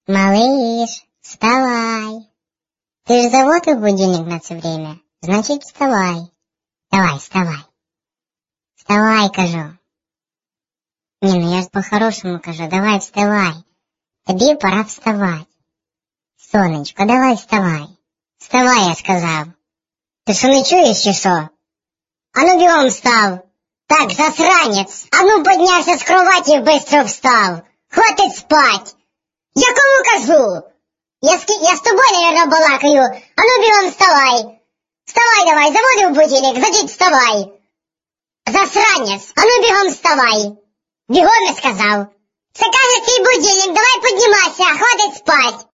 Малыш, вставай. Ты же заводил будильник на все время. Значит, вставай. Давай, вставай. Вставай, кажу. Не, ну я ж по-хорошему кажу. Давай, вставай. Тобі пора вставать. Сонечко, давай вставай. Вставай, я сказав. Ти що не чуєш чи що? Ану бігом встав. Так, засранець. Ану піднявся з кроваті і бистро встав. Хватить спать. Я кому кажу? Я з тобою, наверное, балакаю. Ану бігом вставай. Вставай давай, заводив будильник, значить вставай. Засранець, ану бігом вставай. Бігом я сказав. Це каже твій будильник, давай піднімайся, хватить спать.